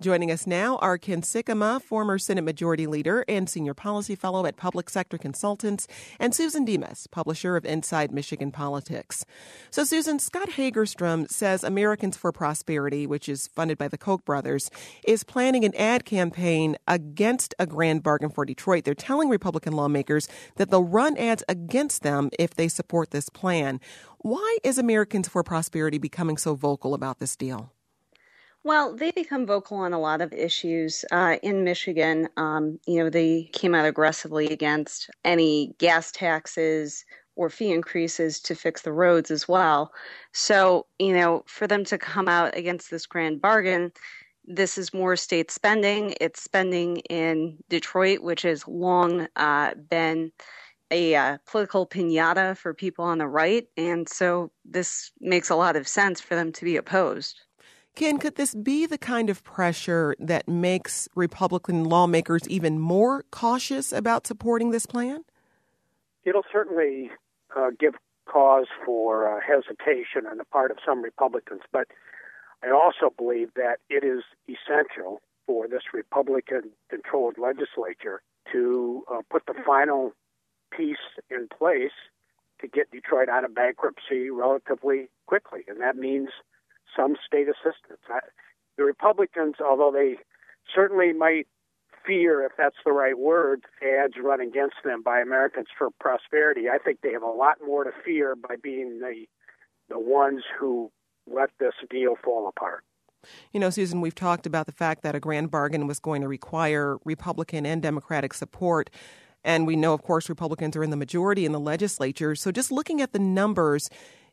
Joining us now are Ken Sikkema, former Senate Majority Leader and Senior Policy Fellow at Public Sector Consultants, and Susan Demas, publisher of Inside Michigan Politics. So, Susan, Scott Hagerstrom says Americans for Prosperity, which is funded by the Koch brothers, is planning an ad campaign against a grand bargain for Detroit. They're telling Republican lawmakers that they'll run ads against them if they support this plan. Why is Americans for Prosperity becoming so vocal about this deal? Well, they become vocal on a lot of issues in Michigan. They came out aggressively against any gas taxes or fee increases to fix the roads as well. So, for them to come out against this grand bargain, this is more state spending. It's spending in Detroit, which has long been a political piñata for people on the right. And so this makes a lot of sense for them to be opposed. Ken, could this be the kind of pressure that makes Republican lawmakers even more cautious about supporting this plan? It'll certainly give cause for hesitation on the part of some Republicans, but I also believe that it is essential for this Republican-controlled legislature to put the final piece in place to get Detroit out of bankruptcy relatively quickly, and that means some state assistance. The Republicans, although they certainly might fear, if that's the right word, ads run against them by Americans for Prosperity, I think they have a lot more to fear by being the ones who let this deal fall apart. Susan, we've talked about the fact that a grand bargain was going to require Republican and Democratic support. And we know, of course, Republicans are in the majority in the legislature. So just looking at the numbers,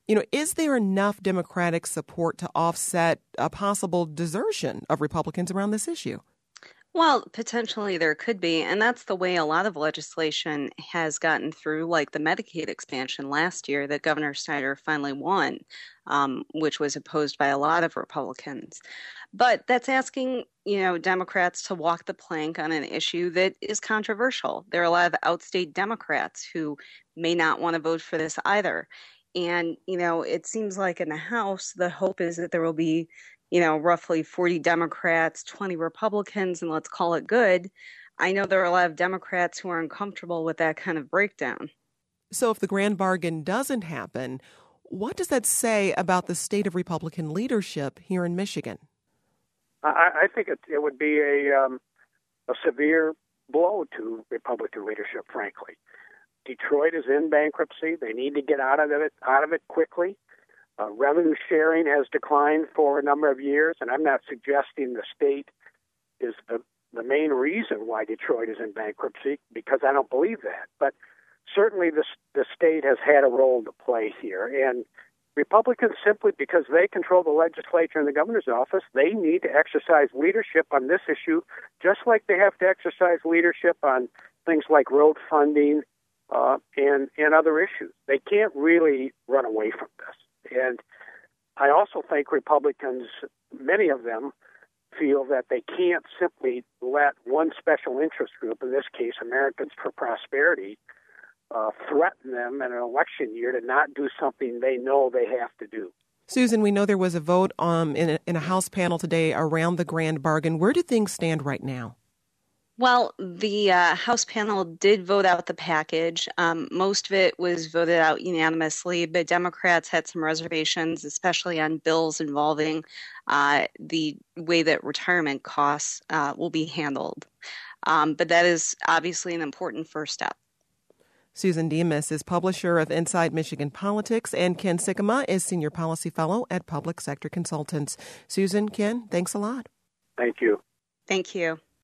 is there enough Democratic support to offset a possible desertion of Republicans around this issue? Well, potentially there could be, and that's the way a lot of legislation has gotten through, like the Medicaid expansion last year that Governor Snyder finally won, which was opposed by a lot of Republicans. But that's asking, Democrats to walk the plank on an issue that is controversial. There are a lot of outstate Democrats who may not want to vote for this either. And, it seems like in the House, the hope is that there will be, roughly 40 Democrats, 20 Republicans, and let's call it good. I know there are a lot of Democrats who are uncomfortable with that kind of breakdown. So if the grand bargain doesn't happen, what does that say about the state of Republican leadership here in Michigan? I think it would be a severe blow to Republican leadership, frankly. Detroit is in bankruptcy. They need to get out of it quickly. Revenue sharing has declined for a number of years, and I'm not suggesting the state is the main reason why Detroit is in bankruptcy, because I don't believe that. But certainly the state has had a role to play here, and Republicans, simply because they control the legislature and the governor's office, they need to exercise leadership on this issue, just like they have to exercise leadership on things like road funding, and other issues. They can't really run away from this. And I also think Republicans, many of them, feel that they can't simply let one special interest group, in this case Americans for Prosperity, threaten them in an election year to not do something they know they have to do. Susan, we know there was a vote in a House panel today around the grand bargain. Where do things stand right now? Well, the House panel did vote out the package. Most of it was voted out unanimously, but Democrats had some reservations, especially on bills involving the way that retirement costs will be handled. But that is obviously an important first step. Susan Demas is publisher of Inside Michigan Politics, and Ken Sikkema is Senior Policy Fellow at Public Sector Consultants. Susan, Ken, thanks a lot. Thank you. Thank you.